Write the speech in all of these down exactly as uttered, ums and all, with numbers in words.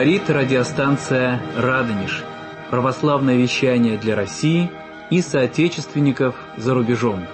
Говорит радиостанция «Радонеж». Православное вещание для России и соотечественников за рубежом.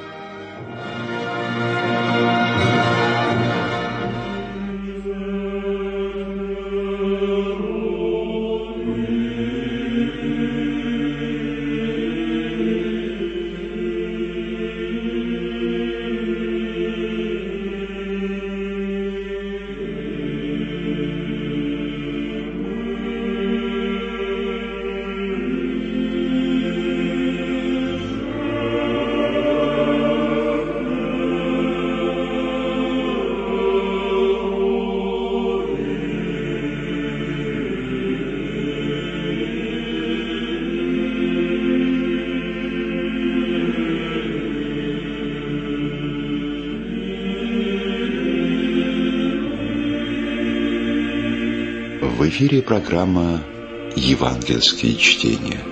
В эфире программа «Евангельские чтения».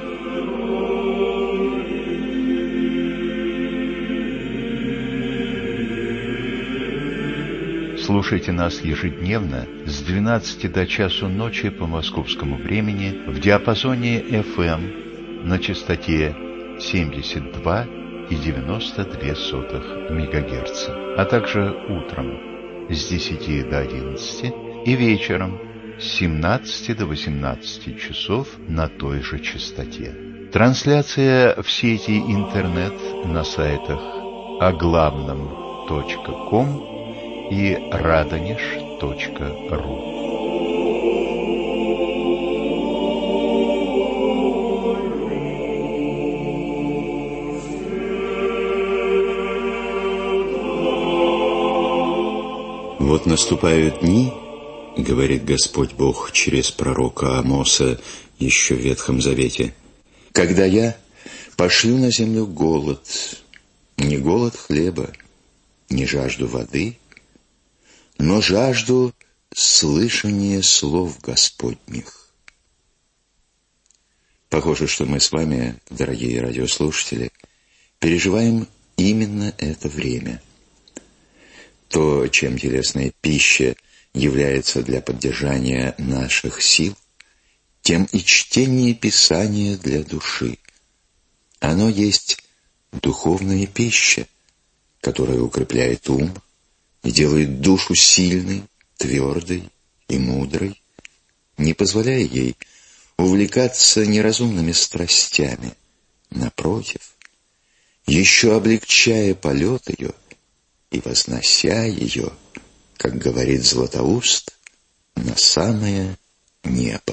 Слушайте нас ежедневно с двенадцати до часу ночи по московскому времени в диапазоне эф эм на частоте семьдесят два и девяносто две сотых мегагерца, а также утром с десяти до одиннадцати и вечером с семнадцати до восемнадцати часов на той же частоте. Трансляция в сети интернет на сайтах оглавном точка ком и радонеж точка ру. Вот наступают дни, говорит Господь Бог через пророка Амоса еще в Ветхом Завете, когда я пошлю на землю голод, не голод хлеба, не жажду воды, но жажду слышания слов Господних. Похоже, что мы с вами, дорогие радиослушатели, переживаем именно это время. То, чем телесная пища является для поддержания наших сил, тем и чтение Писания для души. Оно есть духовная пища, которая укрепляет ум и делает душу сильной, твердой и мудрой, не позволяя ей увлекаться неразумными страстями. Напротив, еще облегчая полет ее и вознося ее, как говорит Златоуст, на самое небо.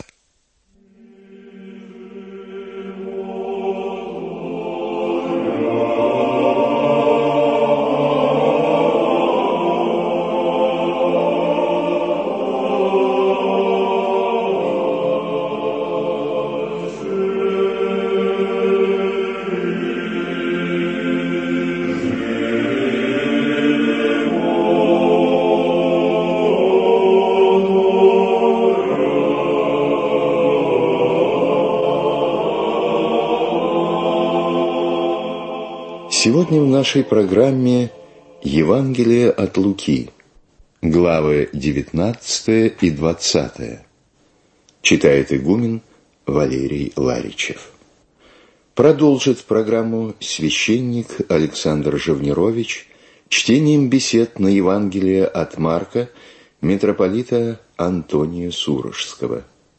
Сегодня в нашей программе Евангелие от Луки, главы девятнадцатая и двадцатая. Читает игумен Валерий Ларичев. Продолжит программу священник Александр Живнирович чтением бесед на Евангелие от Марка митрополита Антония Сурожского.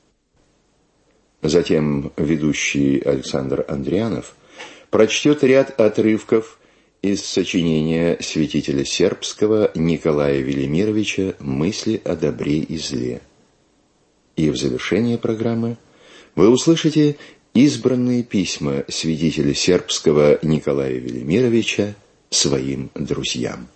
Затем ведущий Александр Андрианов прочтет ряд отрывков из сочинения святителя сербского Николая Велимировича «Мысли о добре и зле». И в завершение программы вы услышите избранные письма святителя сербского Николая Велимировича своим друзьям.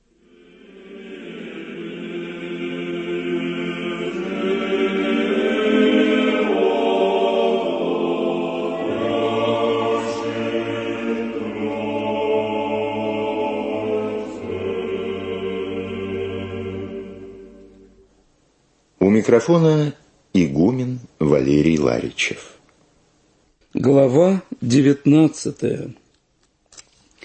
У микрофона игумен Валерий Ларичев. Глава девятнадцатая.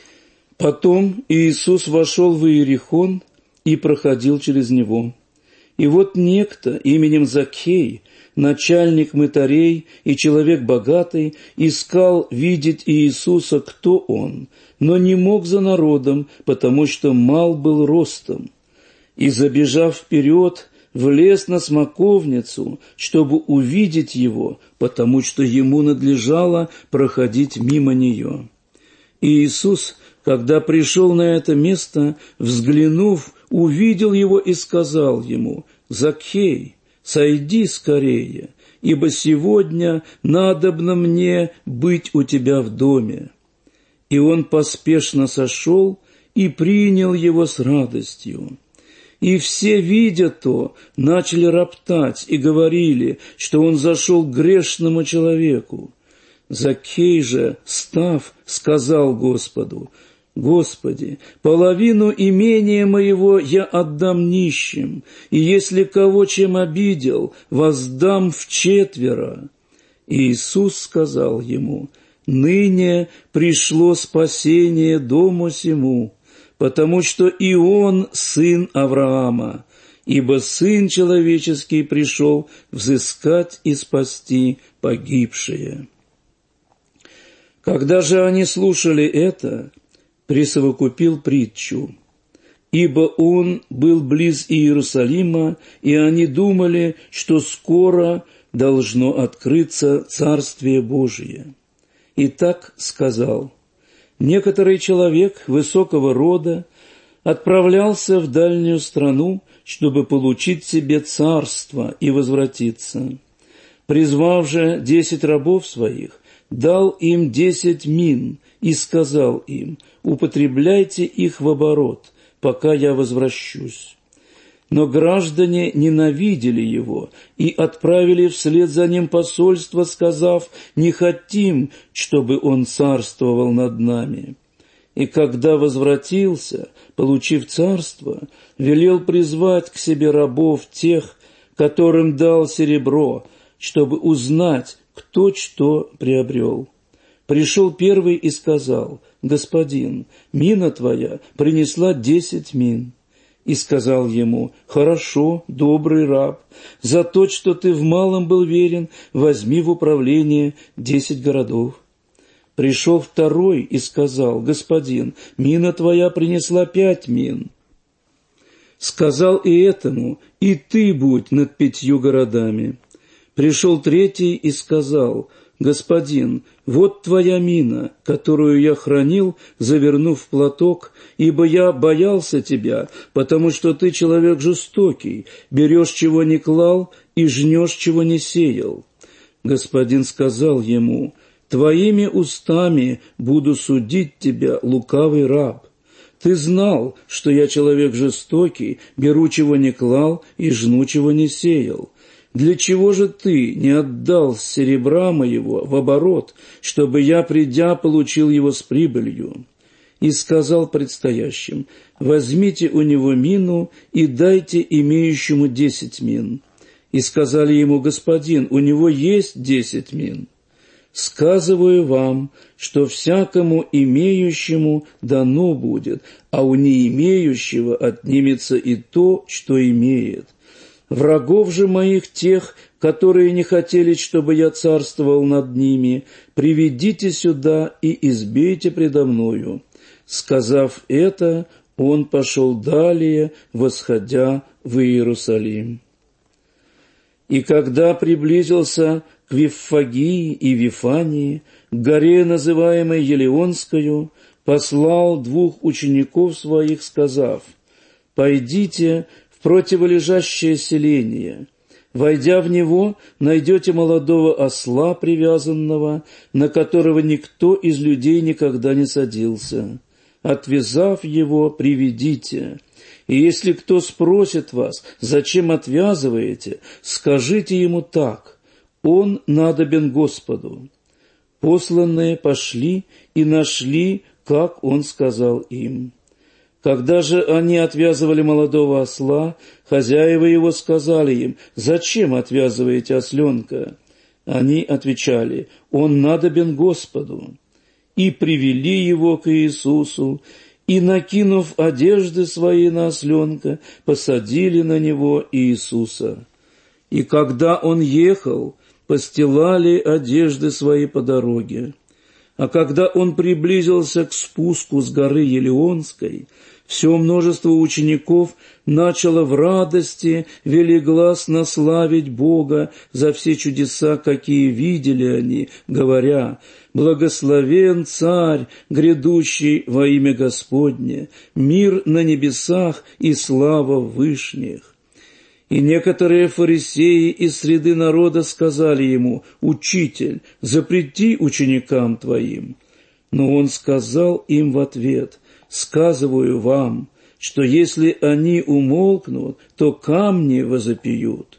Потом Иисус вошел в Иерихон и проходил через него. И вот некто именем Закхей, начальник мытарей и человек богатый, искал видеть Иисуса, кто он, но не мог за народом, потому что мал был ростом. И, забежав вперед, влез на смоковницу, чтобы увидеть его, потому что ему надлежало проходить мимо нее. И Иисус, когда пришел на это место, взглянув, увидел его и сказал ему: «Закхей, сойди скорее, ибо сегодня надобно мне быть у тебя в доме». И он поспешно сошел и принял его с радостью. И все, видя то, начали роптать и говорили, что он зашел к грешному человеку. Закхей же, став, сказал Господу: «Господи, половину имения моего я отдам нищим, и если кого чем обидел, воздам вчетверо». И Иисус сказал ему: «Ныне пришло спасение дому сему, потому что и он сын Авраама, ибо Сын Человеческий пришел взыскать и спасти погибшие». Когда же они слушали это, присовокупил притчу: «Ибо он был близ Иерусалима, и они думали, что скоро должно открыться Царствие Божие. И так сказал: некоторый человек высокого рода отправлялся в дальнюю страну, чтобы получить себе царство и возвратиться. Призвав же десять рабов своих, дал им десять мин и сказал им: употребляйте их в оборот, пока я возвращусь. Но граждане ненавидели его и отправили вслед за ним посольство, сказав: не хотим, чтобы он царствовал над нами. И когда возвратился, получив царство, велел призвать к себе рабов тех, которым дал серебро, чтобы узнать, кто что приобрел. Пришел первый и сказал: господин, мина твоя принесла десять мин. И сказал ему: хорошо, добрый раб, за то, что ты в малом был верен, возьми в управление десять городов. Пришел второй и сказал: господин, мина твоя принесла пять мин. Сказал и этому: и ты будь над пятью городами. Пришел третий и сказал: господин, вот твоя мина, которую я хранил, завернув в платок, ибо я боялся тебя, потому что ты человек жестокий, берешь, чего не клал, и жнешь, чего не сеял. Господин сказал ему: твоими устами буду судить тебя, лукавый раб. Ты знал, что я человек жестокий, беру, чего не клал, и жну, чего не сеял. Для чего же ты не отдал серебра моего в оборот, чтобы я, придя, получил его с прибылью? И сказал предстоящим: возьмите у него мину и дайте имеющему десять мин. И сказали ему: господин, у него есть десять мин. Сказываю вам, что всякому имеющему дано будет, а у не имеющего отнимется и то, что имеет. Врагов же моих, тех, которые не хотели, чтобы я царствовал над ними, приведите сюда и избейте предо мною». Сказав это, он пошел далее, восходя в Иерусалим. И когда приблизился к Виффагии и Вифании, к горе, называемой Елеонскою, послал двух учеников своих, сказав: «Пойдите в противолежащее селение. Войдя в него, найдете молодого осла привязанного, на которого никто из людей никогда не садился. Отвязав его, приведите. И если кто спросит вас, зачем отвязываете, скажите ему так: он надобен Господу». Посланные пошли и нашли, как он сказал им. Когда же они отвязывали молодого осла, хозяева его сказали им: «Зачем отвязываете осленка?» Они отвечали: «Он надобен Господу». И привели его к Иисусу, и, накинув одежды свои на осленка, посадили на него Иисуса. И когда он ехал, постилали одежды свои по дороге. А когда он приблизился к спуску с горы Елеонской, все множество учеников начало в радости велигласно славить Бога за все чудеса, какие видели они, говоря: «Благословен Царь, грядущий во имя Господне, мир на небесах и слава в вышних». И некоторые фарисеи из среды народа сказали ему: «Учитель, запрети ученикам твоим». Но он сказал им в ответ: «Сказываю вам, что если они умолкнут, то камни возопьют».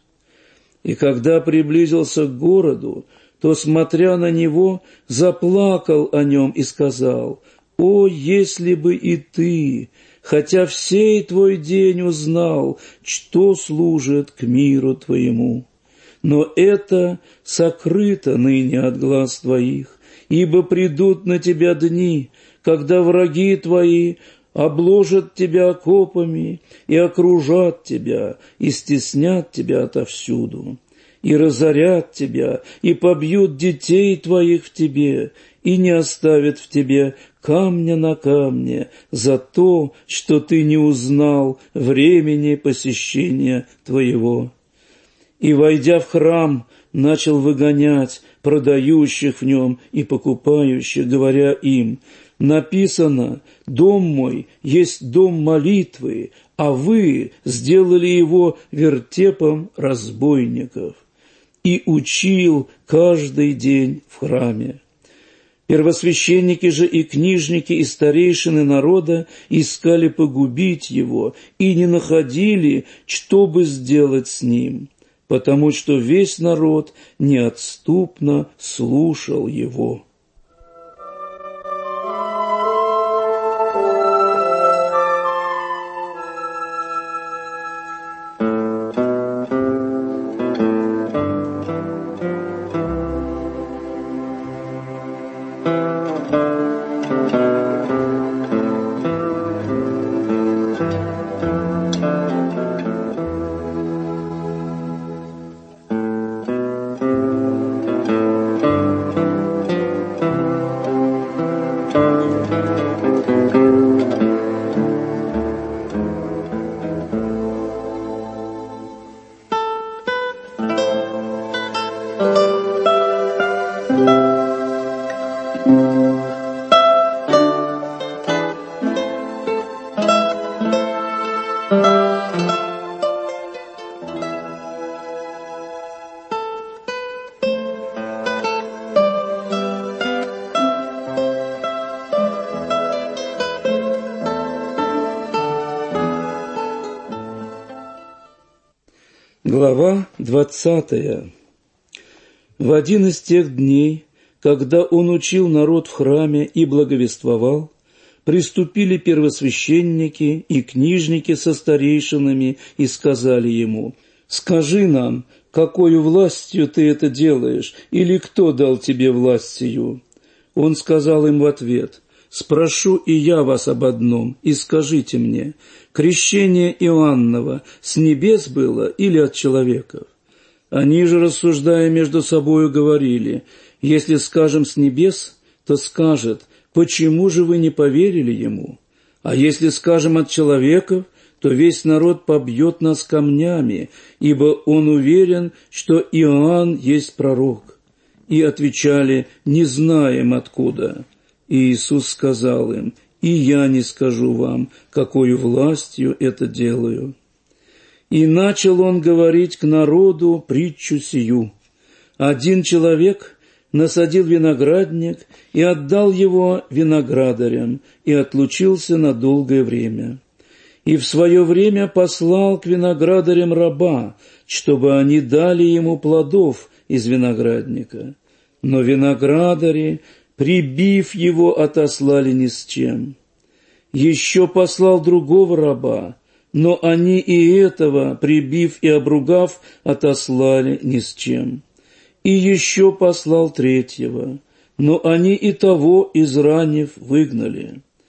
И когда приблизился к городу, то, смотря на него, заплакал о нем и сказал: «О, если бы и ты, хотя всей твой день, узнал, что служит к миру твоему! Но это сокрыто ныне от глаз твоих, ибо придут на тебя дни, когда враги твои обложат тебя окопами и окружат тебя, и стеснят тебя отовсюду, и разорят тебя, и побьют детей твоих в тебе, и не оставят в тебе камня на камне за то, что ты не узнал времени посещения твоего». И, войдя в храм, начал выгонять продающих в нем и покупающих, говоря им: «Написано: дом мой есть дом молитвы, а вы сделали его вертепом разбойников». И учил каждый день в храме. Первосвященники же и книжники и старейшины народа искали погубить его и не находили, что бы сделать с ним, потому что весь народ неотступно слушал его. Глава двадцатая. В один из тех дней, когда он учил народ в храме и благовествовал, приступили первосвященники и книжники со старейшинами и сказали ему: «Скажи нам, какою властью ты это делаешь, или кто дал тебе власть сию?» Он сказал им в ответ: «Спрошу и я вас об одном, и скажите мне, крещение Иоанново с небес было или от человеков?» Они же, рассуждая между собою, говорили: «Если скажем с небес, то скажет: почему же вы не поверили ему? А если скажем от человеков, то весь народ побьет нас камнями, ибо он уверен, что Иоанн есть пророк». И отвечали: «Не знаем откуда». И Иисус сказал им: «И я не скажу вам, какою властью это делаю». И начал он говорить к народу притчу сию. Один человек насадил виноградник и отдал его виноградарям, и отлучился на долгое время. И в свое время послал к виноградарям раба, чтобы они дали ему плодов из виноградника. Но виноградари, прибив его, отослали ни с чем. Еще послал другого раба, но они и этого, прибив и обругав, отослали ни с чем. И еще послал третьего, но они и того, изранив, выгнали.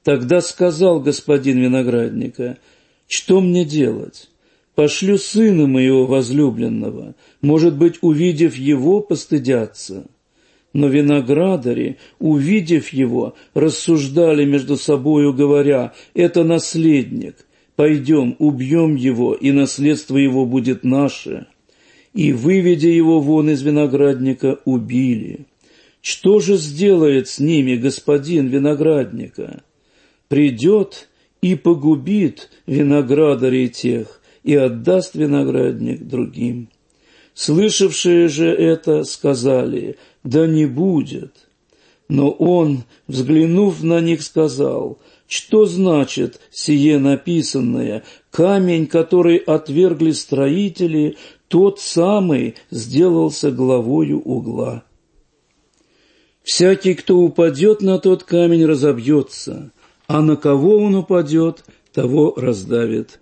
Тогда сказал господин виноградника: что мне делать? Пошлю сына моего возлюбленного, может быть, увидев его, постыдятся. Но виноградари, увидев его, рассуждали между собою, говоря: это наследник, пойдем, убьем его, и наследство его будет наше. И, выведя его вон из виноградника, убили. Что же сделает с ними господин виноградника? Придет и погубит виноградарей тех, и отдаст виноградник другим. Слышавшие же это сказали: да не будет. Но он, взглянув на них, сказал: что значит сие написанное? Камень, который отвергли строители, тот самый сделался главою угла. Всякий, кто упадет на тот камень, разобьется, а на кого он упадет, того раздавит.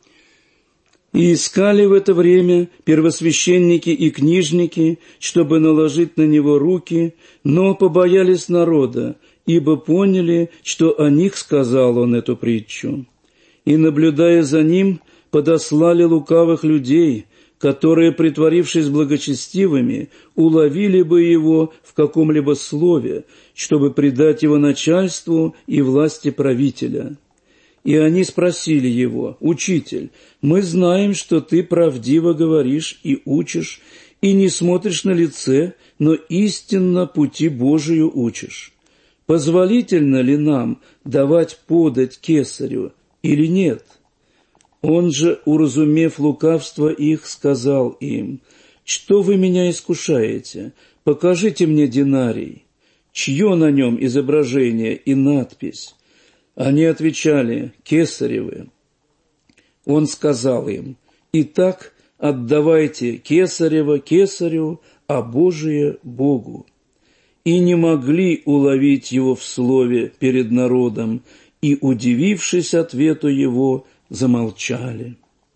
И искали в это время первосвященники и книжники, чтобы наложить на него руки, но побоялись народа, ибо поняли, что о них сказал он эту притчу. И, наблюдая за ним, подослали лукавых людей, которые, притворившись благочестивыми, уловили бы его в каком-либо слове, чтобы предать его начальству и власти правителя. И они спросили его: «Учитель, мы знаем, что ты правдиво говоришь и учишь, и не смотришь на лице, но истинно пути Божию учишь. Позволительно ли нам давать подать кесарю или нет?» Он же, уразумев лукавство их, сказал им: «Что вы меня искушаете? Покажите мне динарий. Чье на нем изображение и надпись?» Они отвечали: «Кесаревы». Он сказал им: «Итак, отдавайте кесарево кесарю, а Божие Богу». И не могли уловить его в слове перед народом, и, удивившись ответу его, замолчали.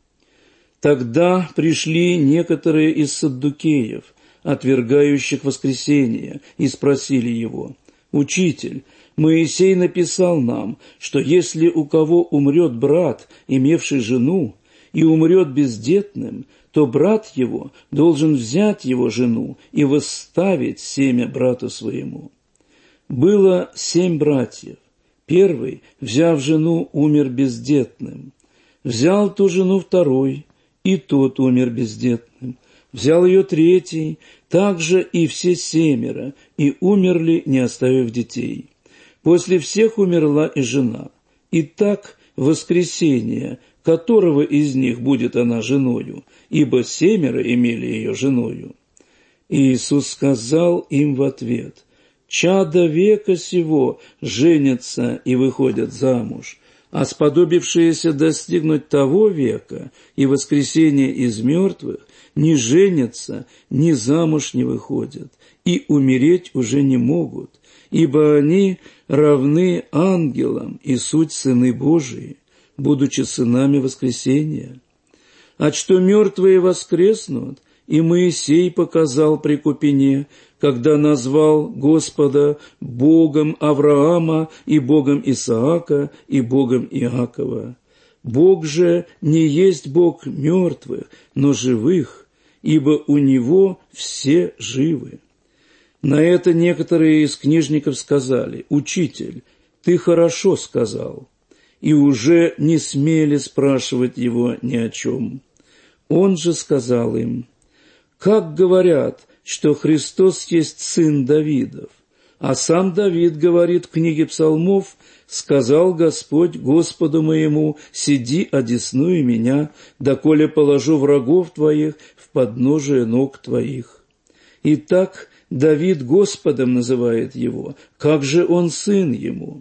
Тогда пришли некоторые из саддукеев, отвергающих воскресение, и спросили его: «Учитель, Моисей написал нам, что если у кого умрет брат, имевший жену, и умрет бездетным, то брат его должен взять его жену и восставить семя брату своему». Было семь братьев. Первый, взяв жену, умер бездетным. Взял ту жену второй, и тот умер бездетным. Взял ее третий, также и все семеро, и умерли, не оставив детей. После всех умерла и жена. И так воскресение, которого из них будет она женою, ибо семеро имели ее женою. И Иисус сказал им в ответ: «Чада века сего женятся и выходят замуж, а сподобившиеся достигнуть того века и воскресения из мертвых не женятся, ни замуж не выходят, и умереть уже не могут, ибо они равны ангелам и суть сыны Божии, будучи сынами воскресения. А что мертвые воскреснут, и Моисей показал при Купине, когда назвал Господа Богом Авраама и Богом Исаака и Богом Иакова. Бог же не есть Бог мертвых, но живых, ибо у Него все живы». На это некоторые из книжников сказали: «Учитель, ты хорошо сказал», и уже не смели спрашивать его ни о чем. Он же сказал им: «Как говорят, что Христос есть сын Давидов? А сам Давид говорит в книге Псалмов: сказал Господь Господу моему: сиди одесную меня, доколе положу врагов твоих в подножие ног твоих». Итак, Давид Господом называет его, как же он сын ему?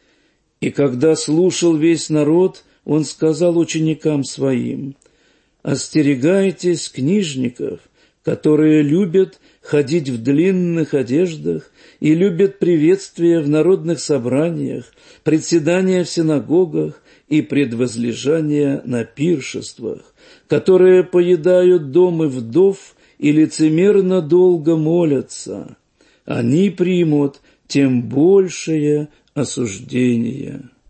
И когда слушал весь народ, он сказал ученикам своим: «Остерегайтесь книжников, которые любят ходить в длинных одеждах и любят приветствия в народных собраниях, председания в синагогах и предвозлежания на пиршествах, которые поедают дома вдов и лицемерно долго молятся. Они примут тем большее осуждение».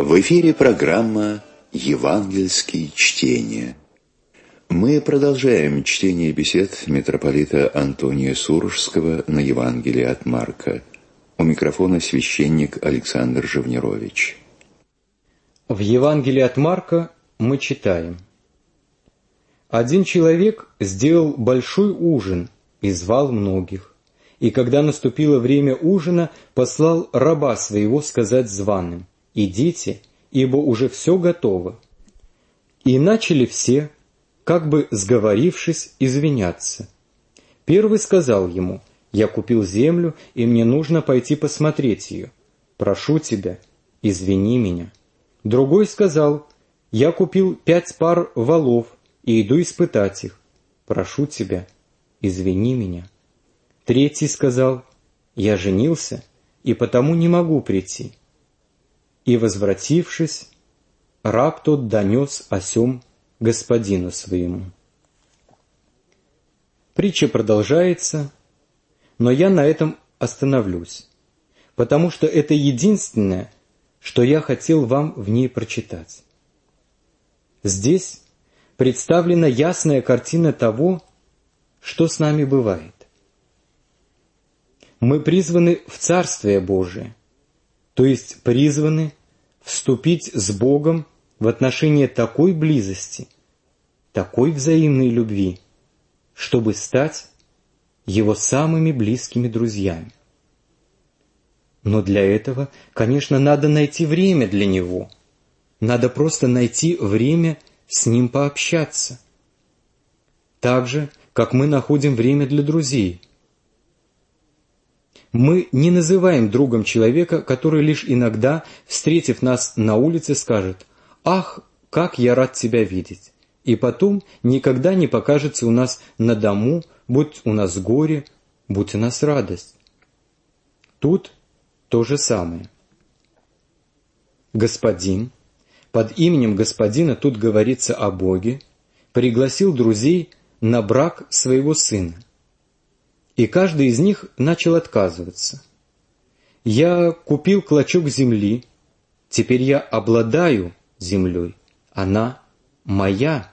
В эфире программа «Евангельские чтения». Мы продолжаем чтение бесед митрополита Антония Сурожского на Евангелие от Марка. У микрофона священник Александр Живнирович. В Евангелии от Марка мы читаем: «Один человек сделал большой ужин и звал многих, и когда наступило время ужина, послал раба своего сказать званым: идите, ибо уже все готово. И начали все, как бы сговорившись, извиняться. Первый сказал ему: я купил землю, и мне нужно пойти посмотреть ее. Прошу тебя, извини меня. Другой сказал: я купил пять пар волов и иду испытать их. Прошу тебя, извини меня. Третий сказал: я женился, и потому не могу прийти. И, возвратившись, раб тот донес о сем господину своему». Притча продолжается, но я на этом остановлюсь, потому что это единственное, что я хотел вам в ней прочитать. Здесь представлена ясная картина того, что с нами бывает. Мы призваны в Царствие Божие, то есть призваны вступить с Богом в отношения такой близости, такой взаимной любви, чтобы стать Его самыми близкими друзьями. Но для этого, конечно, надо найти время для Него. Надо просто найти время с Ним пообщаться. Так же, как мы находим время для друзей. Мы не называем другом человека, который лишь иногда, встретив нас на улице, скажет: «Ах, как я рад тебя видеть!» И потом никогда не покажется у нас на дому, будь у нас горе, будь у нас радость. Тут то же самое. Господин, под именем Господина тут говорится о Боге, пригласил друзей на брак своего сына. И каждый из них начал отказываться. «Я купил клочок земли, теперь я обладаю землей, она моя».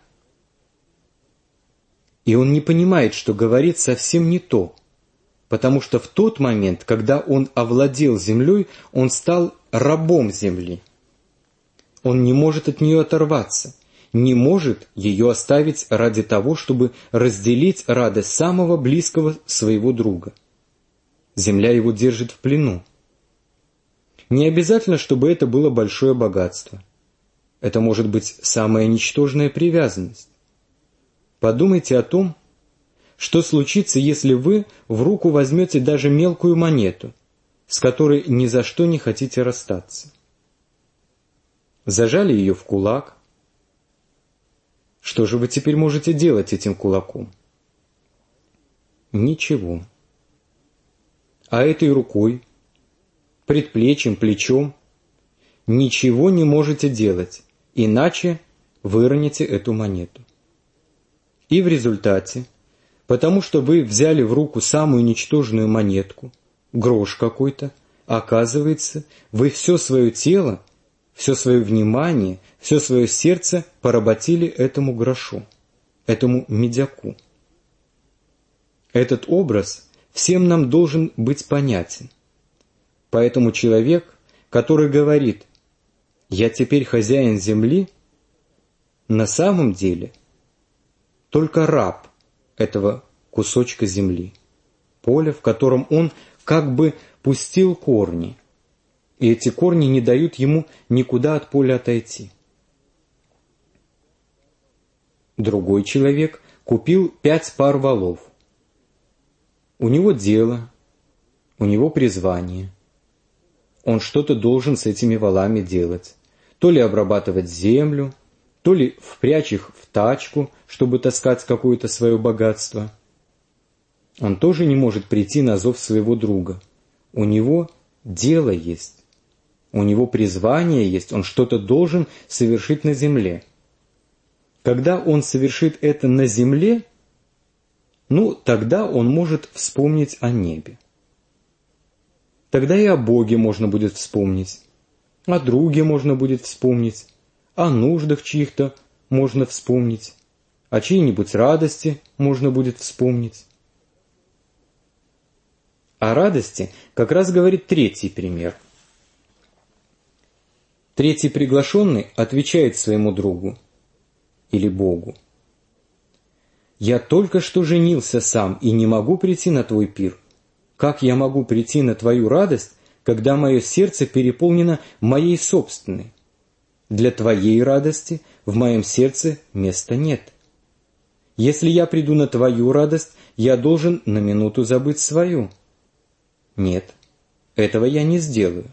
И он не понимает, что говорит совсем не то, потому что в тот момент, когда он овладел землей, он стал рабом земли. Он не может от нее оторваться, не может ее оставить ради того, чтобы разделить радость самого близкого своего друга. Земля его держит в плену. Не обязательно, чтобы это было большое богатство. Это может быть самая ничтожная привязанность. Подумайте о том, что случится, если вы в руку возьмете даже мелкую монету, с которой ни за что не хотите расстаться. Зажали ее в кулак. Что же вы теперь можете делать этим кулаком? Ничего. А этой рукой, предплечьем, плечом, ничего не можете делать, иначе выроните эту монету. И в результате, потому что вы взяли в руку самую ничтожную монетку, грош какой-то, оказывается, вы все свое тело, все свое внимание, все свое сердце поработили этому грошу, этому медяку. Этот образ всем нам должен быть понятен. Поэтому человек, который говорит: «Я теперь хозяин земли», на самом деле только раб этого кусочка земли, поля, в котором он как бы пустил корни, и эти корни не дают ему никуда от поля отойти. Другой человек купил пять пар волов. У него дело, у него призвание. Он что-то должен с этими волами делать. То ли обрабатывать землю, то ли впрячь их в тачку, чтобы таскать какое-то свое богатство. Он тоже не может прийти на зов своего друга. У него дело есть. У него призвание есть, он что-то должен совершить на земле. Когда он совершит это на земле, ну, тогда он может вспомнить о небе. Тогда и о Боге можно будет вспомнить. о друге можно будет вспомнить, о нуждах чьих-то можно вспомнить, о чьей-нибудь радости можно будет вспомнить. О радости как раз говорит третий пример. Третий приглашенный отвечает своему другу или Богу: «Я только что женился сам и не могу прийти на твой пир. Как я могу прийти на твою радость, когда мое сердце переполнено моей собственной? Для твоей радости в моем сердце места нет. Если я приду на твою радость, я должен на минуту забыть свою. Нет, этого я не сделаю».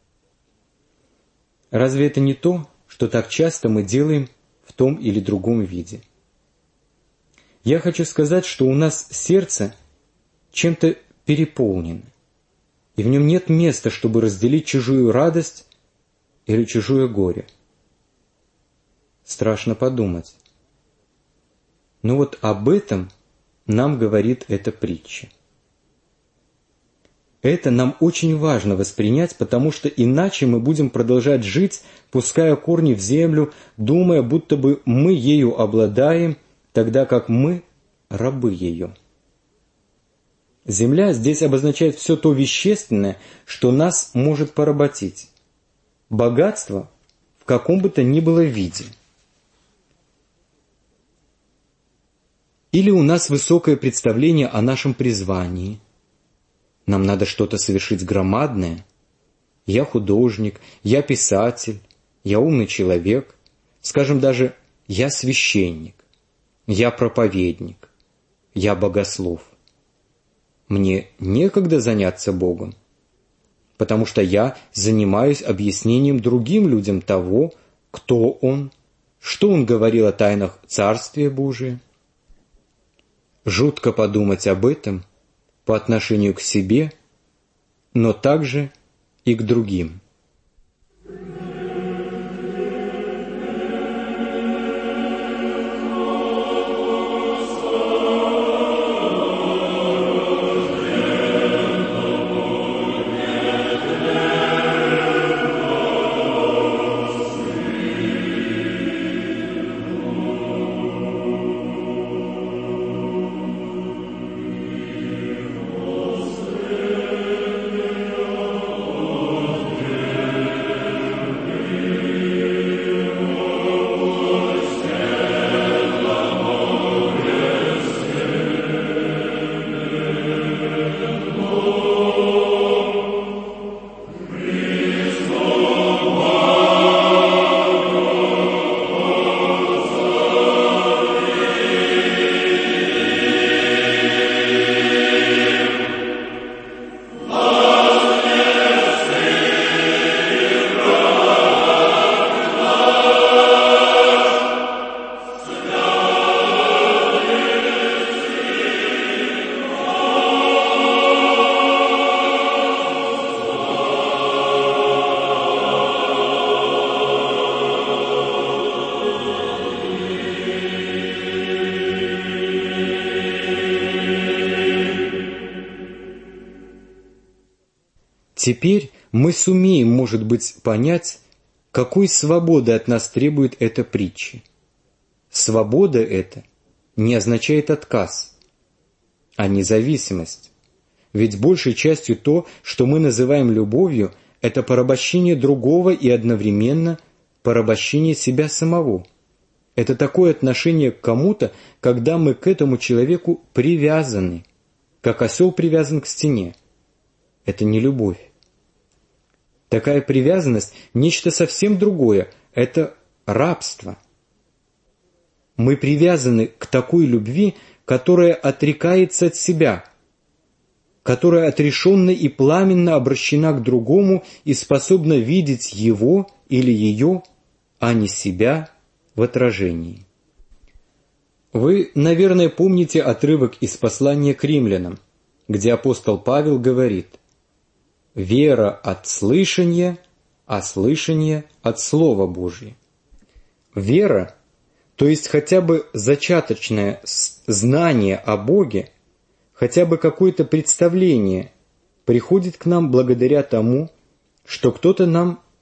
Разве это не то, что так часто мы делаем в том или другом виде? Я хочу сказать, что у нас сердце чем-то переполнено, и в нем нет места, чтобы разделить чужую радость или чужое горе. Страшно подумать. Но вот об этом нам говорит эта притча. Это нам очень важно воспринять, потому что иначе мы будем продолжать жить, пуская корни в землю, думая, будто бы мы ею обладаем, тогда как мы рабы ее. Земля здесь обозначает все то вещественное, что нас может поработить. Богатство в каком бы то ни было виде. Или у нас высокое представление о нашем призвании. Нам надо что-то совершить громадное. Я художник, я писатель, я умный человек. Скажем даже, я священник, я проповедник, я богослов. Мне некогда заняться Богом, потому что я занимаюсь объяснением другим людям того, кто Он, что Он говорил о тайнах Царствия Божия. Жутко подумать об этом по отношению к себе, но также и к другим. Теперь мы сумеем, может быть, понять, какой свободы от нас требует эта притча. Свобода эта не означает отказ, а независимость. Ведь большей частью то, что мы называем любовью, это порабощение другого и одновременно порабощение себя самого. Это такое отношение к кому-то, когда мы к этому человеку привязаны, как осел привязан к стене. Это не любовь. Такая привязанность – нечто совсем другое, это рабство. Мы привязаны к такой любви, которая отрекается от себя, которая отрешенно и пламенно обращена к другому и способна видеть его или ее, а не себя в отражении. Вы, наверное, помните отрывок из послания к римлянам, где апостол Павел говорит: «Вера от слышания, а слышание от Слова Божия». Вера, то есть хотя бы зачаточное знание о Боге, хотя бы какое-то представление, приходит к нам благодаря тому, что кто-то нам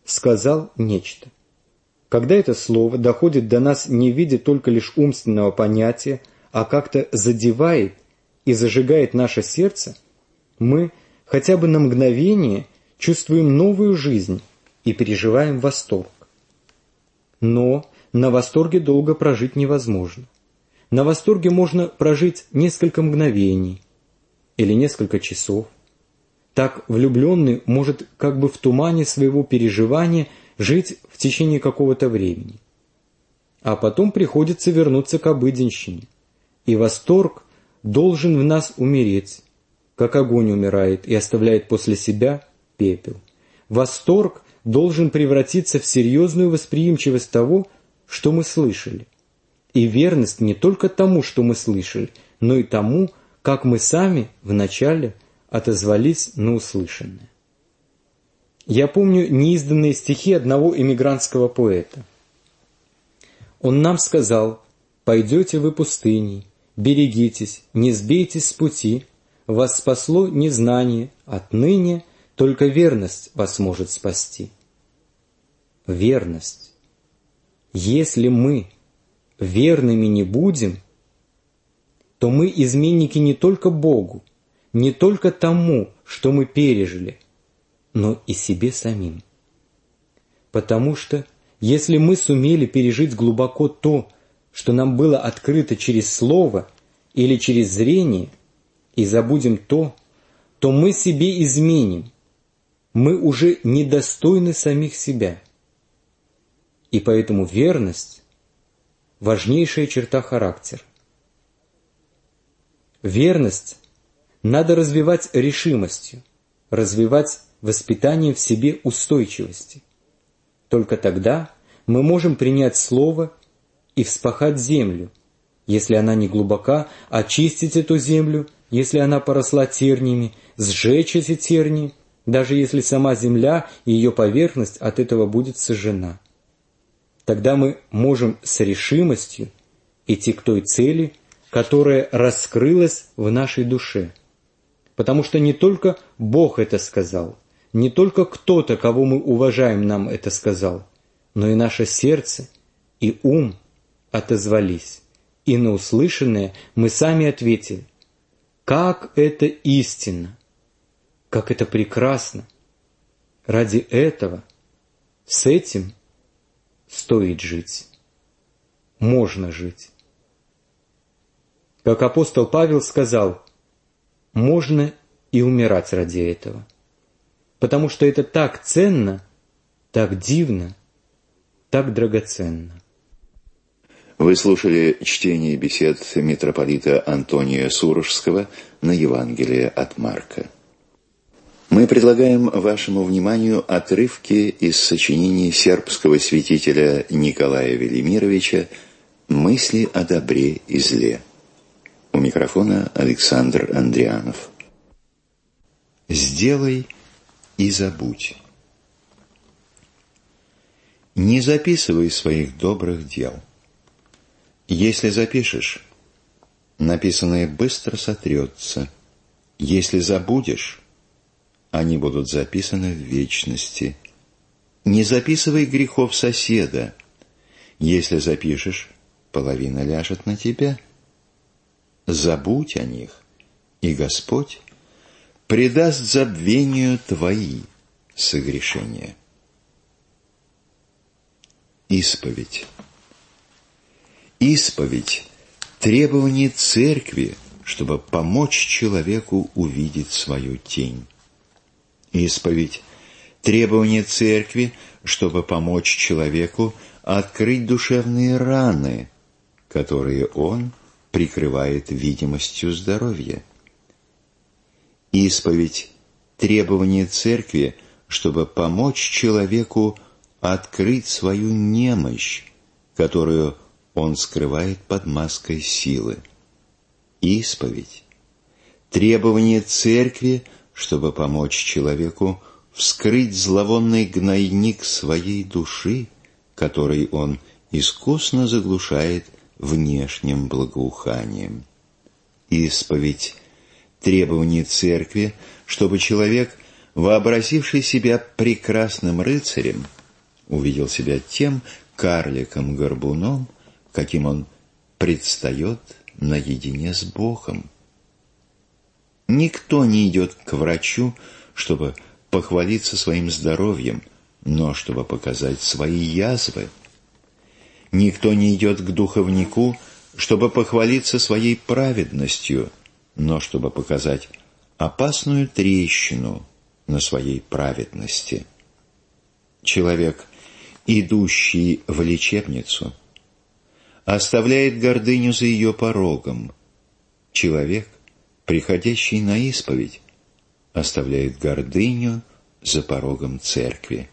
сказал нечто. Когда это слово доходит до нас не в виде только лишь умственного понятия, а как-то задевает и зажигает наше сердце, мы хотя бы на мгновение чувствуем новую жизнь и переживаем восторг. Но на восторге долго прожить невозможно. На восторге можно прожить несколько мгновений или несколько часов. Так влюбленный может как бы в тумане своего переживания жить в течение какого-то времени. А потом приходится вернуться к обыденщине. И восторг должен в нас умереть, как огонь умирает и оставляет после себя пепел. Восторг должен превратиться в серьезную восприимчивость того, что мы слышали. И верность не только тому, что мы слышали, но и тому, как мы сами вначале отозвались на услышанное. Я помню неизданные стихи одного эмигрантского поэта. Он нам сказал: «Пойдете вы пустыней, берегитесь, не сбейтесь с пути, вас спасло незнание, отныне только верность вас может спасти». Верность. Если мы верными не будем, то мы изменники не только Богу, не только тому, что мы пережили, но и себе самим. Потому что, если мы сумели пережить глубоко то, что нам было открыто через слово или через зрение, и забудем то, то мы себе изменим. Мы уже недостойны самих себя. И поэтому верность – важнейшая черта характера. Верность надо развивать решимостью, развивать воспитанием в себе устойчивости. Только тогда мы можем принять слово и вспахать землю, если она не глубока, очистить эту землю, если она поросла терниями, сжечь эти тернии, даже если сама земля и ее поверхность от этого будет сожжена. Тогда мы можем с решимостью идти к той цели, которая раскрылась в нашей душе. Потому что не только Бог это сказал, не только кто-то, кого мы уважаем, нам это сказал, но и наше сердце и ум отозвались. И на услышанное мы сами ответили: как это истинно, как это прекрасно. Ради этого, с этим стоит жить. Можно жить. Как апостол Павел сказал, можно и умирать ради этого. Потому что это так ценно, так дивно, так драгоценно. Вы слушали чтение бесед митрополита Антония Сурожского на Евангелие от Марка. Мы предлагаем вашему вниманию отрывки из сочинений сербского святителя Николая Велимировича «Мысли о добре и зле». У микрофона Александр Андрианов. «Сделай и забудь. Не записывай своих добрых дел. Если запишешь, написанное быстро сотрется. Если забудешь, они будут записаны в вечности. Не записывай грехов соседа. Если запишешь, половина ляжет на тебя. Забудь о них, и Господь предаст забвению твои согрешения». Исповедь. Исповедь – требование церкви, чтобы помочь человеку увидеть свою тень. Исповедь – требование церкви, чтобы помочь человеку открыть душевные раны, которые он прикрывает видимостью здоровья. Исповедь – требование церкви, чтобы помочь человеку открыть свою немощь, которую он скрывает под маской силы. Исповедь – требование церкви, чтобы помочь человеку вскрыть зловонный гнойник своей души, который он искусно заглушает внешним благоуханием. Исповедь – требование церкви, чтобы человек, вообразивший себя прекрасным рыцарем, увидел себя тем карликом-горбуном, каким он предстает наедине с Богом. Никто не идет к врачу, чтобы похвалиться своим здоровьем, но чтобы показать свои язвы. Никто не идет к духовнику, чтобы похвалиться своей праведностью, но чтобы показать опасную трещину на своей праведности. Человек, идущий в лечебницу, оставляет гордыню за ее порогом. Человек, приходящий на исповедь, оставляет гордыню за порогом церкви.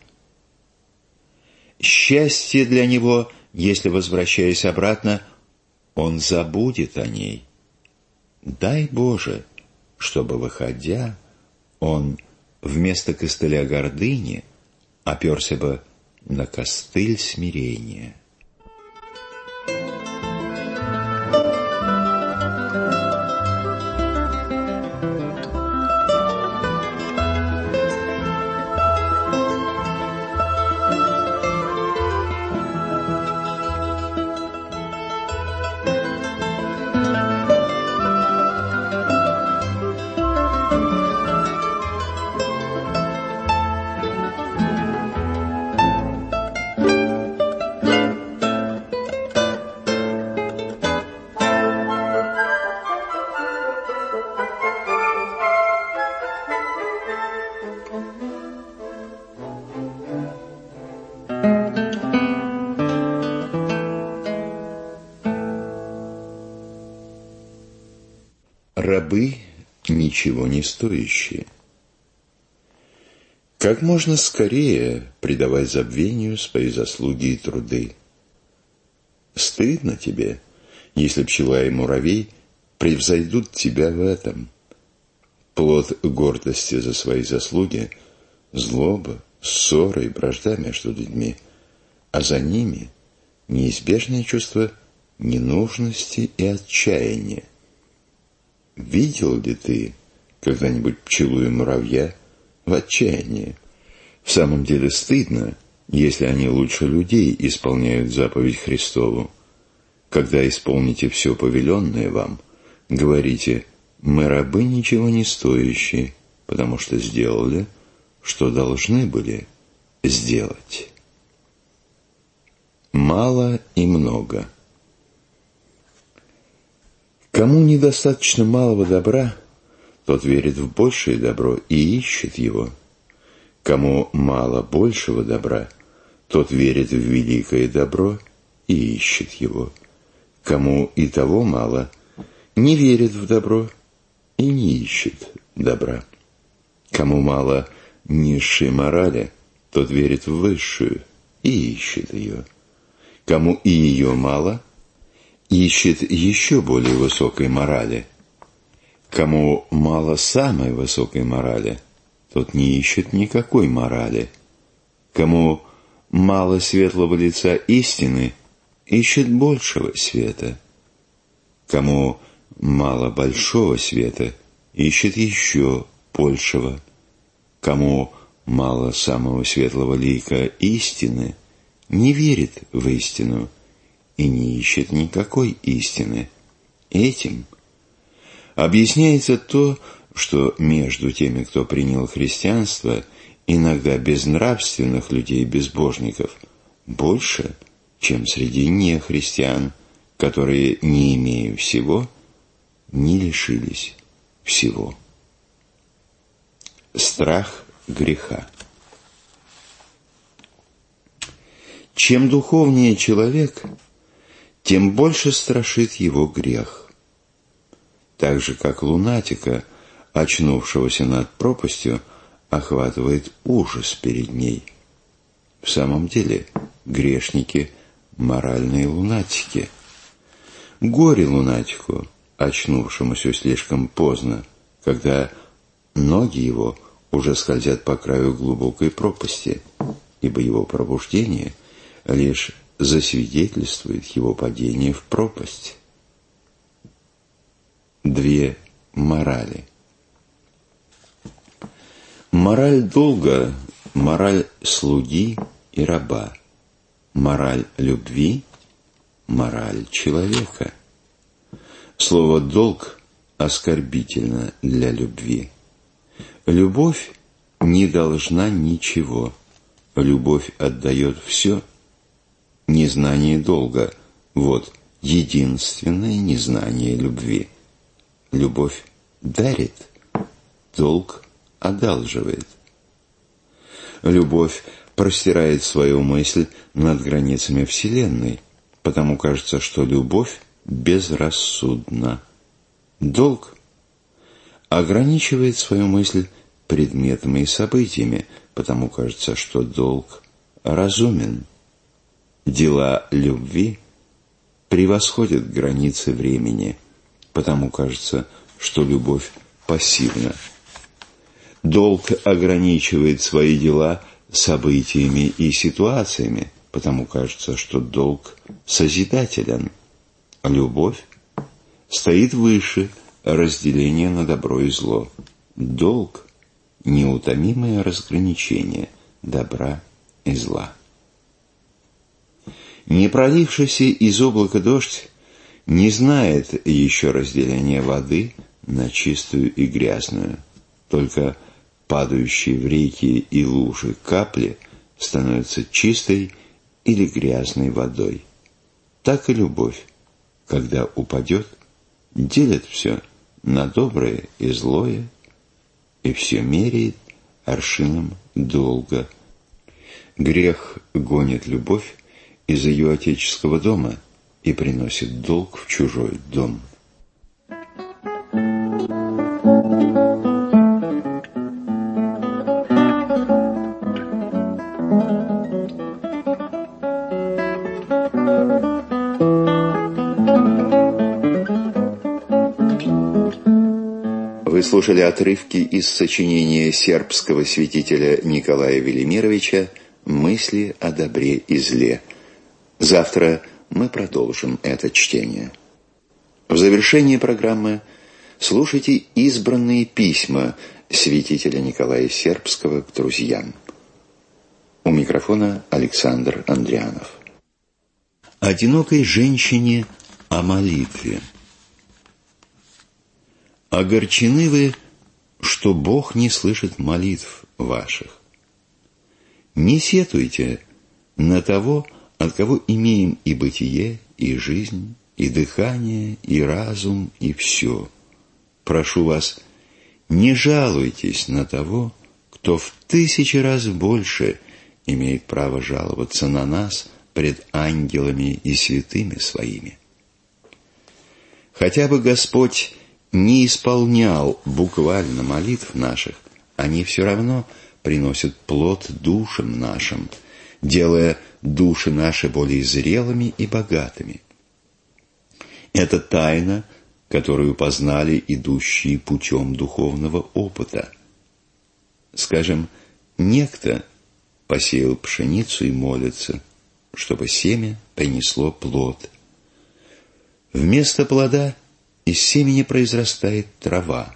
Счастье для него, если, возвращаясь обратно, он забудет о ней. Дай Боже, чтобы, выходя, он вместо костыля гордыни оперся бы на костыль смирения. Рабы, ничего не стоящие. Как можно скорее предавай забвению свои заслуги и труды. Стыдно тебе, если пчела и муравей превзойдут тебя в этом. Плод гордости за свои заслуги — злоба, ссоры и вражда между людьми, а за ними неизбежное чувство ненужности и отчаяния. Видел ли ты когда-нибудь пчелу и муравья в отчаянии? В самом деле стыдно, если они лучше людей исполняют заповедь Христову. Когда исполните все повеленное вам, говорите: мы рабы ничего не стоящие, потому что сделали, что должны были сделать. Мало и много. Кому недостаточно малого добра, тот верит в большее добро и ищет его. Кому мало большего добра, тот верит в великое добро и ищет его. Кому и того мало, не верит в добро и не ищет добра. Кому мало низшей морали, тот верит в высшую и ищет ее. Кому и ее мало, ищет еще более высокой морали. Кому мало самой высокой морали, тот не ищет никакой морали. Кому мало светлого лица истины, ищет большего света. Кому мало большого света, ищет еще большего. Кому мало самого светлого лика истины, не верит в истину и не ищет никакой истины. Этим объясняется то, что между теми, кто принял христианство, иногда безнравственных людей, безбожников, больше, чем среди нехристиан, которые, не имея всего, не лишились всего. Страх греха. Чем духовнее человек, тем больше страшит его грех. Так же, как лунатика, очнувшегося над пропастью, охватывает ужас перед ней. В самом деле, грешники – моральные лунатики. Горе лунатику, очнувшемуся слишком поздно, когда ноги его уже скользят по краю глубокой пропасти, ибо его пробуждение лишь засвидетельствует его падение в пропасть. Две морали. Мораль долга, мораль слуги и раба, мораль любви, мораль человека. Слово «долг» оскорбительно для любви. Любовь не должна ничего. Любовь отдает все. Незнание долга – вот единственное незнание любви. Любовь дарит, долг одалживает. Любовь простирает свою мысль над границами Вселенной, потому кажется, что любовь безрассудна. Долг ограничивает свою мысль предметами и событиями, потому кажется, что долг разумен. Дела любви превосходят границы времени, потому кажется, что любовь пассивна. Долг ограничивает свои дела событиями и ситуациями, потому кажется, что долг созидателен. Любовь стоит выше разделения на добро и зло. Долг – неутомимое разграничение добра и зла. Не пролившийся из облака дождь не знает еще разделения воды на чистую и грязную. Только падающие в реки и лужи капли становятся чистой или грязной водой. Так и любовь, когда упадет, делит все на доброе и злое, и все меряет аршином долга. Грех гонит любовь из ее отеческого дома и приносит долг в чужой дом. Вы слушали отрывки из сочинения сербского святителя Николая Велимировича «Мысли о добре и зле». Завтра мы продолжим это чтение. В завершении программы слушайте избранные письма святителя Николая Сербского к друзьям. У микрофона Александр Андрианов. Одинокой женщине о молитве. Огорчены вы, что Бог не слышит молитв ваших. Не сетуйте на того, от кого имеем и бытие, и жизнь, и дыхание, и разум, и все. Прошу вас, не жалуйтесь на того, кто в тысячи раз больше имеет право жаловаться на нас пред ангелами и святыми своими. Хотя бы Господь не исполнял буквально молитв наших, они все равно приносят плод душам нашим, делая души наши более зрелыми и богатыми. Это тайна, которую познали идущие путем духовного опыта. Скажем, некто посеял пшеницу и молится, чтобы семя принесло плод. Вместо плода из семени произрастает трава.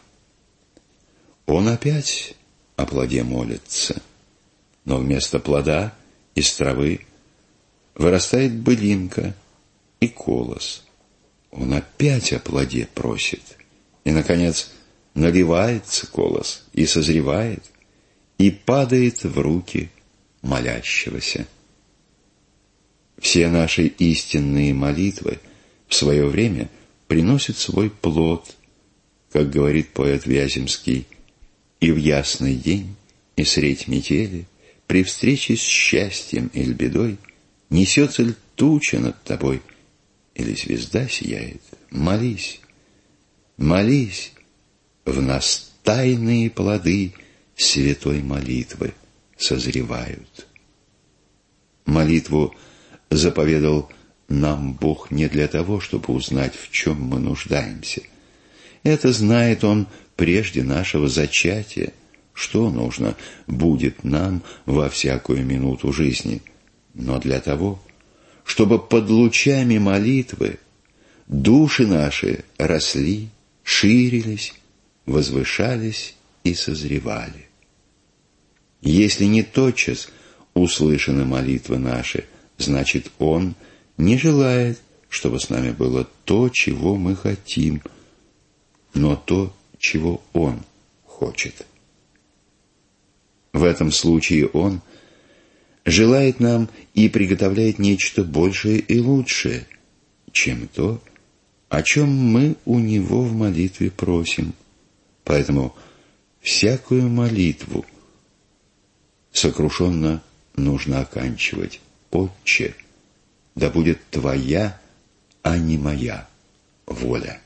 Он опять о плоде молится, но вместо плода из травы вырастает былинка и колос. Он опять о плоде просит, и, наконец, наливается колос и созревает, и падает в руки молящегося. Все наши истинные молитвы в свое время приносят свой плод, как говорит поэт Вяземский, и в ясный день, и средь метели, при встрече с счастьем или бедой, несется ли туча над тобой, или звезда сияет, молись, молись, в нас тайные плоды святой молитвы созревают. Молитву заповедал нам Бог не для того, чтобы узнать, в чем мы нуждаемся. Это знает Он прежде нашего зачатия, что нужно будет нам во всякую минуту жизни, но для того, чтобы под лучами молитвы души наши росли, ширились, возвышались и созревали. Если не тотчас услышаны молитвы наши, значит, Он не желает, чтобы с нами было то, чего мы хотим, но то, чего Он хочет. В этом случае Он желает нам и приготовляет нечто большее и лучшее, чем то, о чем мы у Него в молитве просим. Поэтому всякую молитву сокрушенно нужно оканчивать: «Отче, да будет Твоя, а не моя воля».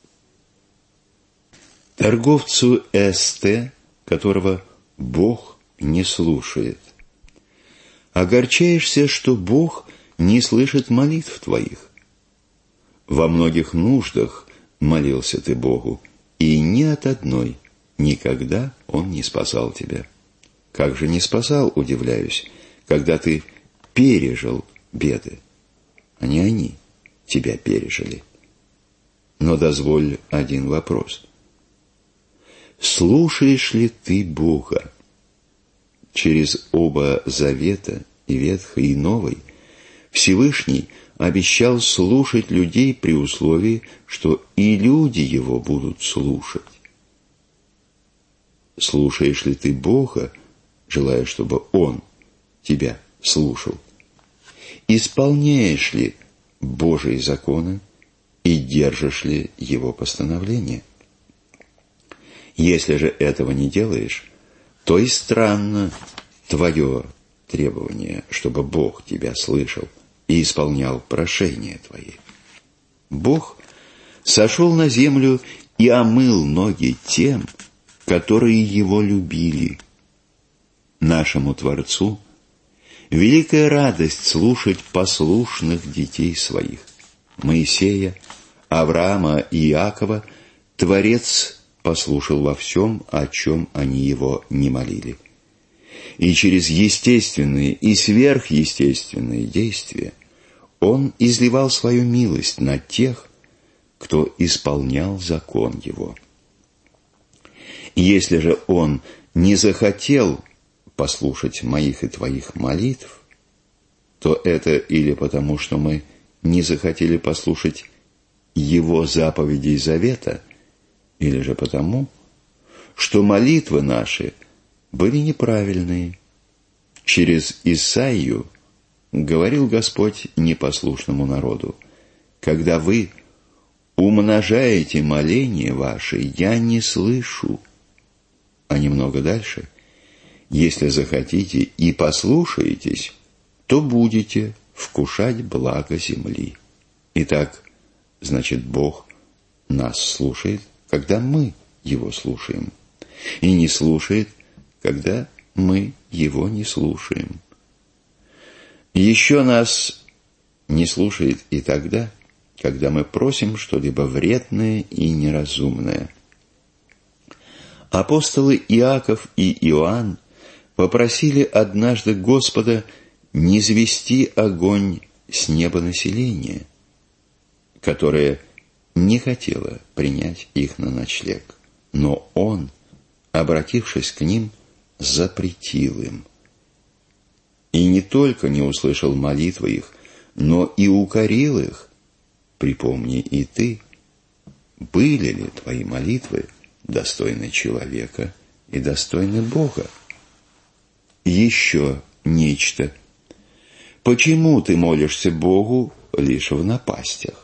Торговцу Эсте, которого Бог не слушает: огорчаешься, что Бог не слышит молитв твоих. Во многих нуждах молился ты Богу, и ни от одной никогда Он не спасал тебя. Как же не спасал, удивляюсь, когда ты пережил беды, а не они тебя пережили. Но дозволь один вопрос. Слушаешь ли ты Бога? Через оба завета, и Ветхий, и Новый, Всевышний обещал слушать людей при условии, что и люди Его будут слушать. Слушаешь ли ты Бога, желая, чтобы Он тебя слушал? Исполняешь ли Божьи законы и держишь ли Его постановления? Если же этого не делаешь, то и странно твое требование, чтобы Бог тебя слышал и исполнял прошения твои. Бог сошел на землю и омыл ноги тем, которые Его любили. Нашему Творцу великая радость слушать послушных детей своих. Моисея, Авраама и Иакова Творец послушал во всем, о чем они Его не молили. И через естественные и сверхъестественные действия Он изливал свою милость на тех, кто исполнял закон Его. Если же Он не захотел послушать моих и твоих молитв, то это или потому, что мы не захотели послушать Его заповедей завета, или же потому, что молитвы наши были неправильные. Через Исаию говорил Господь непослушному народу: «Когда вы умножаете моления ваши, я не слышу». А немного дальше: «Если захотите и послушаетесь, то будете вкушать благо земли». Итак, значит, Бог нас слушает, когда мы Его слушаем, и не слушает, когда мы Его не слушаем. Еще нас не слушает и тогда, когда мы просим что-либо вредное и неразумное. Апостолы Иаков и Иоанн попросили однажды Господа низвести огонь с неба населения, которое не хотело принять их на ночлег, но Он, обратившись к ним, запретил им. И не только не услышал молитвы их, но и укорил их. Припомни и ты, были ли твои молитвы достойны человека и достойны Бога? Еще нечто. Почему ты молишься Богу лишь в напастях?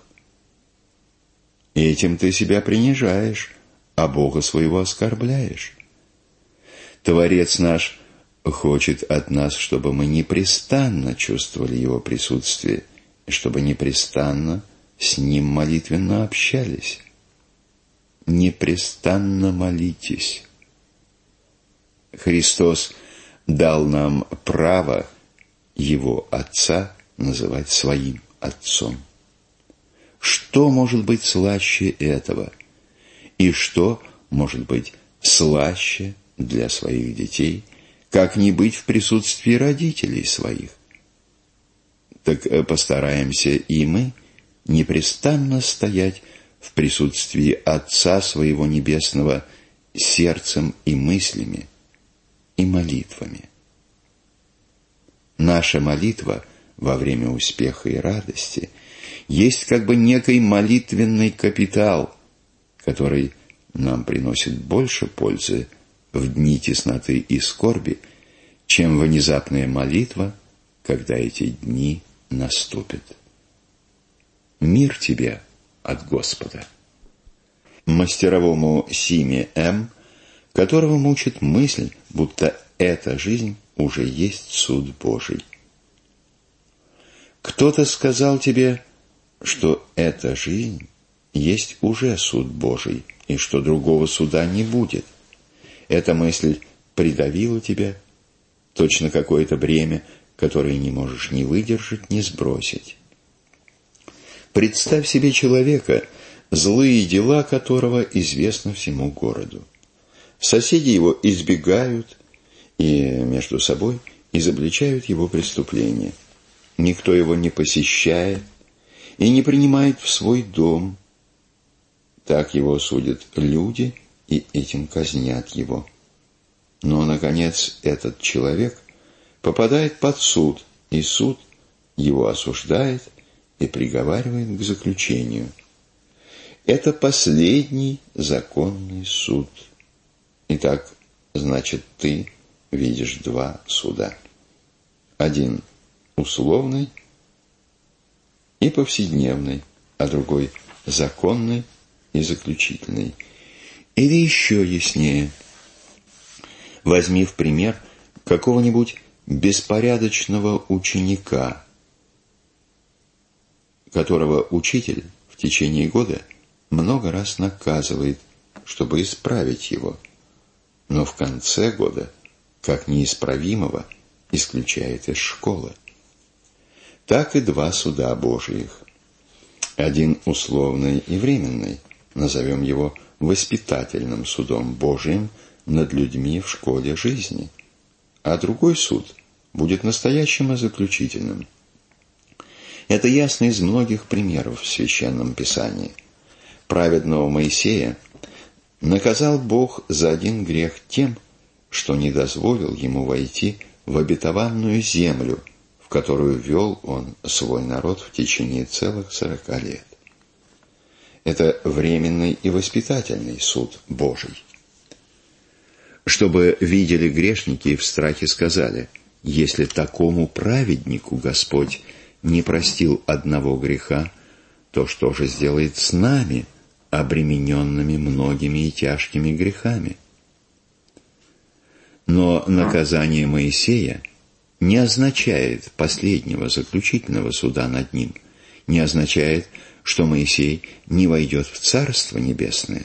Этим ты себя принижаешь, а Бога своего оскорбляешь. Творец наш хочет от нас, чтобы мы непрестанно чувствовали Его присутствие, и чтобы непрестанно с Ним молитвенно общались. Непрестанно молитесь. Христос дал нам право Его Отца называть своим Отцом. Что может быть слаще этого? И что может быть слаще для своих детей, как не быть в присутствии родителей своих? Так постараемся и мы непрестанно стоять в присутствии Отца своего Небесного сердцем и мыслями, и молитвами. Наша молитва во время успеха и радости есть как бы некий молитвенный капитал, который нам приносит больше пользы в дни тесноты и скорби, чем внезапная молитва, когда эти дни наступят. Мир тебе от Господа. Мастеровому Симе М., которого мучит мысль, будто эта жизнь уже есть суд Божий. Кто-то сказал тебе, что эта жизнь есть уже суд Божий, и что другого суда не будет. Эта мысль придавила тебя, точно какое-то бремя, которое не можешь ни выдержать, ни сбросить. Представь себе человека, злые дела которого известны всему городу. Соседи его избегают и между собой изобличают его преступления. Никто его не посещает и не принимает в свой дом. Так его судят люди и этим казнят его. Но, наконец, этот человек попадает под суд, и суд его осуждает и приговаривает к заключению. Это последний законный суд. Итак, значит, ты видишь два суда. Один условный и повседневный, а другой законный и заключительный. Или еще яснее. Возьми в пример какого-нибудь беспорядочного ученика, которого учитель в течение года много раз наказывает, чтобы исправить его, но в конце года, как неисправимого, исключает из школы. Так и два суда Божиих. Один условный и временный, назовем его воспитательным судом Божиим над людьми в школе жизни, а другой суд будет настоящим и заключительным. Это ясно из многих примеров в Священном Писании. Праведного Моисея наказал Бог за один грех тем, что не дозволил ему войти в обетованную землю, в которую вел он свой народ в течение целых сорока лет. Это временный и воспитательный суд Божий. Чтобы видели грешники и в страхе сказали: если такому праведнику Господь не простил одного греха, то что же сделает с нами, обремененными многими и тяжкими грехами? Но наказание Моисея не означает последнего заключительного суда над ним, не означает, что Моисей не войдет в Царство Небесное.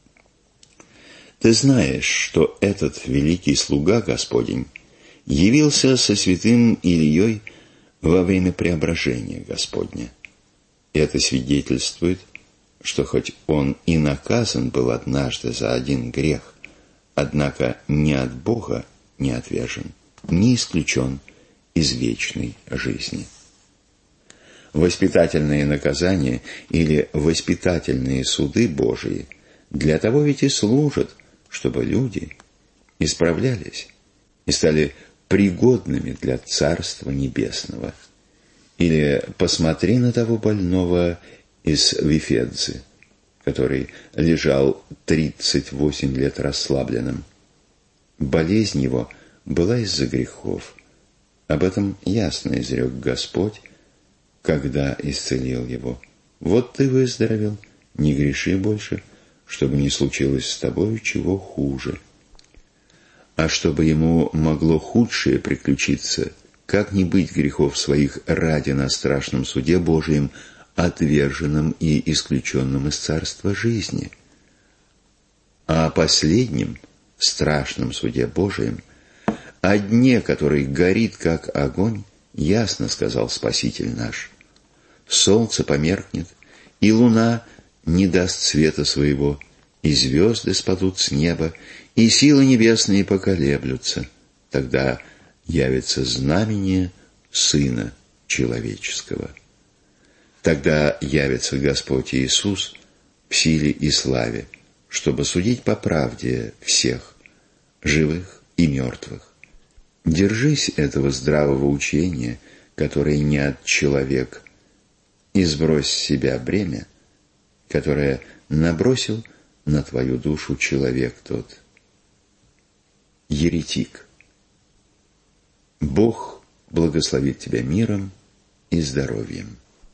Ты знаешь, что этот великий слуга Господень явился со святым Илией во время преображения Господня. Это свидетельствует, что хоть он и наказан был однажды за один грех, однако ни от Бога не отвержен, не исключен из вечной жизни. Воспитательные наказания или воспитательные суды Божии для того ведь и служат, чтобы люди исправлялись и стали пригодными для Царства Небесного. Или посмотри на того больного из Вифедзы, который лежал тридцать восемь лет расслабленным. Болезнь его была из-за грехов. Об этом ясно изрек Господь, когда исцелил его. Вот ты выздоровел, не греши больше, чтобы не случилось с тобою чего хуже. А чтобы ему могло худшее приключиться, как не быть грехов своих ради на страшном суде Божием, отверженным и исключенным из царства жизни? А о последнем страшном суде Божием, о дне, который горит, как огонь, ясно сказал Спаситель наш: солнце померкнет, и луна не даст света своего, и звезды спадут с неба, и силы небесные поколеблются. Тогда явится знамение Сына Человеческого. Тогда явится Господь Иисус в силе и славе, чтобы судить по правде всех, живых и мертвых. Держись этого здравого учения, которое не от человек, и сбрось с себя бремя, которое набросил на твою душу человек тот. Еретик. Бог благословит тебя миром и здоровьем.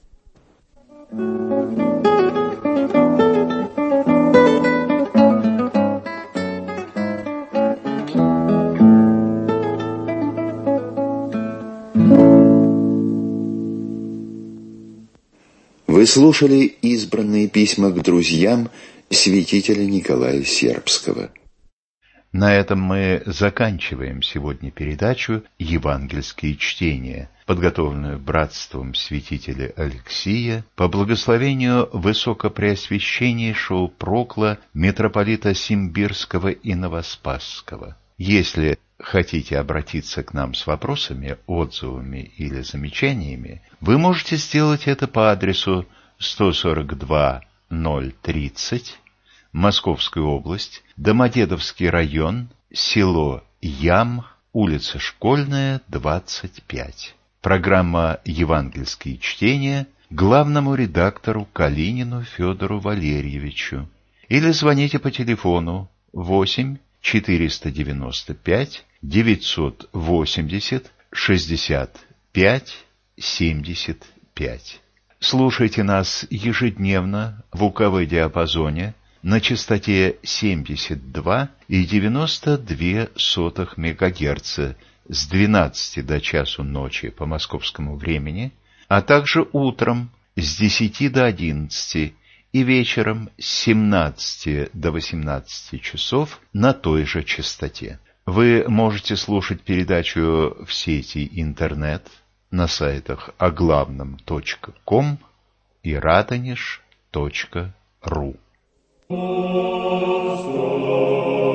Вы слушали избранные письма к друзьям святителя Николая Сербского. На этом мы заканчиваем сегодня передачу «Евангельские чтения», подготовленную братством святителя Алексия по благословению высокопреосвященнейшего Прокла митрополита Симбирского и Новоспасского. Если хотите обратиться к нам с вопросами, отзывами или замечаниями, вы можете сделать это по адресу сто сорок два ноль тридцать, Московская область, Домодедовский район, село Ям, улица Школьная, двадцать пять. Программа «Евангельские чтения» главному редактору Калинину Федору Валерьевичу. Или звоните по телефону восемь четыреста девяносто пять девятьсот восемьдесят шестьдесят пять семьдесят пять. Слушайте нас ежедневно в УКВ диапазоне на частоте семьдесят два и девяносто две сотых мегагерца с двенадцати до часу ночи по московскому времени, а также утром с десяти до одиннадцати и вечером с семнадцати до восемнадцати часов на той же частоте. Вы можете слушать передачу в сети интернет на сайтах оглавном точка ком и радонеж точка ру.